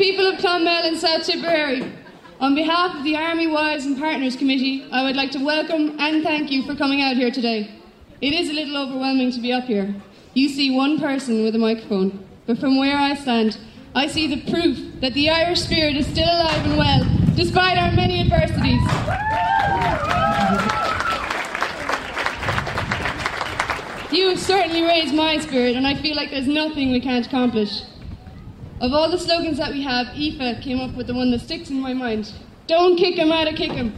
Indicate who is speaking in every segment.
Speaker 1: people of Clonmel and South Tipperary, on behalf of the Army Wives and Partners Committee, I would like to welcome and thank you for coming out here today. It is a little overwhelming to be up here. You see one person with a microphone, but from where I stand, I see the proof that the Irish spirit is still alive and well, despite our many adversities. You have certainly raised my spirit, and I feel like there's nothing we can't accomplish. Of all the slogans that we have, Aoife came up with the one that sticks in my mind. Don't kick him out of kick him.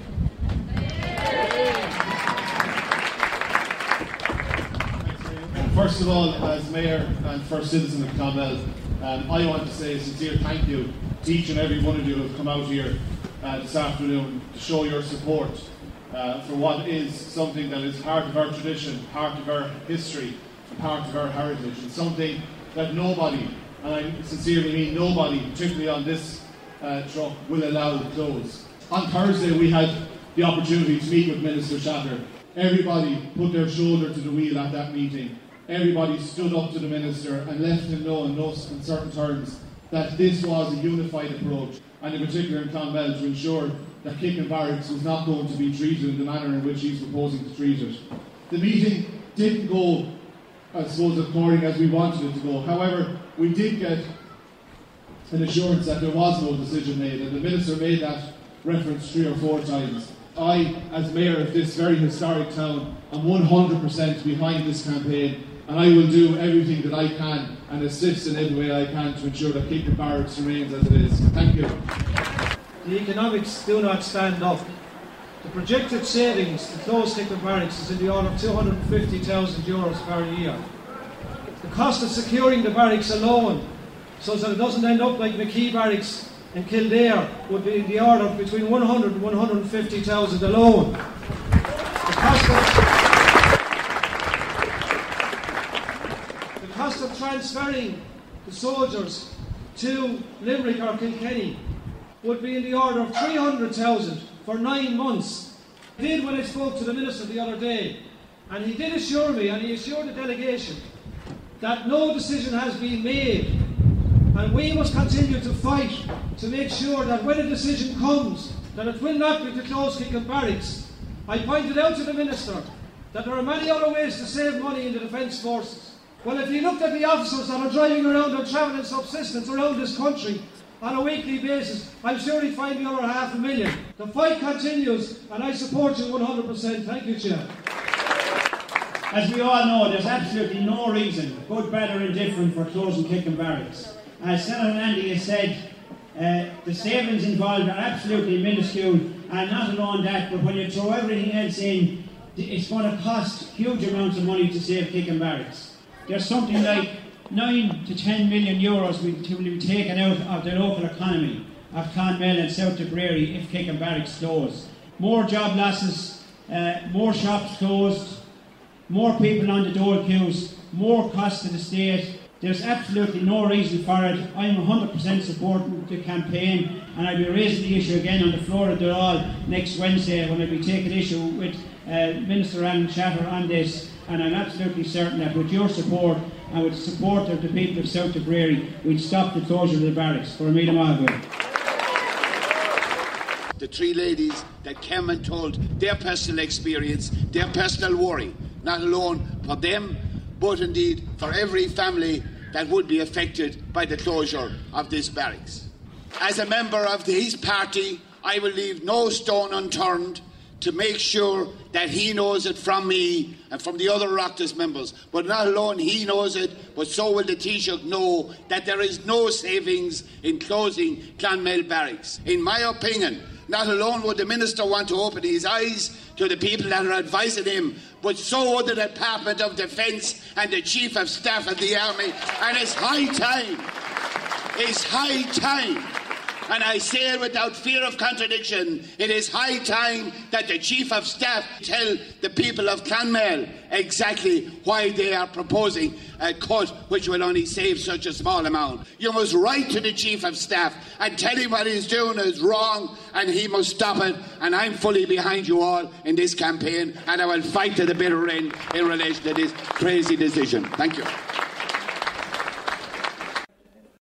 Speaker 2: First of all, as Mayor and First Citizen of Clonmel, I want to say a sincere thank you to each and every one of you who have come out here this afternoon to show your support for what is something that is part of our tradition, part of our history, and part of our heritage, and something that nobody, and I sincerely mean nobody, particularly on this truck, will allow to close. On Thursday we had the opportunity to meet with Minister Shatter. Everybody put their shoulder to the wheel at that meeting. Everybody stood up to the Minister and left him know in no uncertain terms that this was a unified approach, and in particular in Clonmel, to ensure that Kicken Barracks was not going to be treated in the manner in which he's proposing to treat it. The meeting didn't go, I suppose, according as we wanted it to go. However, we did get an assurance that there was no decision made, and the Minister made that reference 3 or 4 times. I, as Mayor of this very historic town, am 100% behind this campaign, and I will do everything that I can and assist in every way I can to ensure that Kicken Barracks remains as it is. Thank you.
Speaker 3: The economics do not stand up. The projected savings to close Kicken Barracks is in the order of €250,000 per year. The cost of securing the barracks alone, so that it doesn't end up like McKee Barracks in Kildare, would be in the order of between 100 and 150,000 alone. The cost of transferring the soldiers to Limerick or Kilkenny would be in the order of 300,000 for 9 months. I did when I spoke to the Minister the other day, and he did assure me, and he assured the delegation, that no decision has been made, and we must continue to fight to make sure that when a decision comes, that it will not be to close Kicken Barracks. I pointed out to the Minister that there are many other ways to save money in the Defence Forces. Well, if you looked at the officers that are driving around on travelling subsistence around this country on a weekly basis, I'm sure he'd find the other $500,000. The fight continues, and I support you 100%. Thank you, Chair.
Speaker 4: As we all know, there's absolutely no reason, good, bad or indifferent, for closing Kicken Barracks. As Senator Landy has said, the savings involved are absolutely minuscule, and not alone that, but when you throw everything else in, it's going to cost huge amounts of money to save Kicken Barracks. There's something like 9 to 10 million euros will be taken out of the local economy of Clonmel and South Tipperary if Kicken Barracks close. More job losses, more shops closed, more people on the dole queues, more cost to the state. There's absolutely no reason for it. I'm 100% supporting the campaign, and I'll be raising the issue again on the floor of the Dáil next Wednesday when I'll be taking issue with Minister Alan Shatter on this, and I'm absolutely certain that with your support and with the support of the people of South Tipperary, we'll stop the closure of the barracks. For Amita Mahagur.
Speaker 5: The 3 ladies that came and told their personal experience, their personal worry, not alone for them, but indeed for every family that would be affected by the closure of this barracks. As a member of his party, I will leave no stone unturned to make sure that he knows it from me and from the other Oireachtas members. But not alone he knows it, but so will the Taoiseach know that there is no savings in closing Clonmel Barracks. In my opinion, not alone would the Minister want to open his eyes to the people that are advising him, but so would the Department of Defence and the Chief of Staff of the Army. And it's high time, and I say it without fear of contradiction, it is high time that the Chief of Staff tell the people of Clonmel exactly why they are proposing a cut which will only save such a small amount. You must write to the Chief of Staff and tell him what he's doing is wrong and he must stop it, and I'm fully behind you all in this campaign, and I will fight to the bitter end in relation to this crazy decision. Thank you.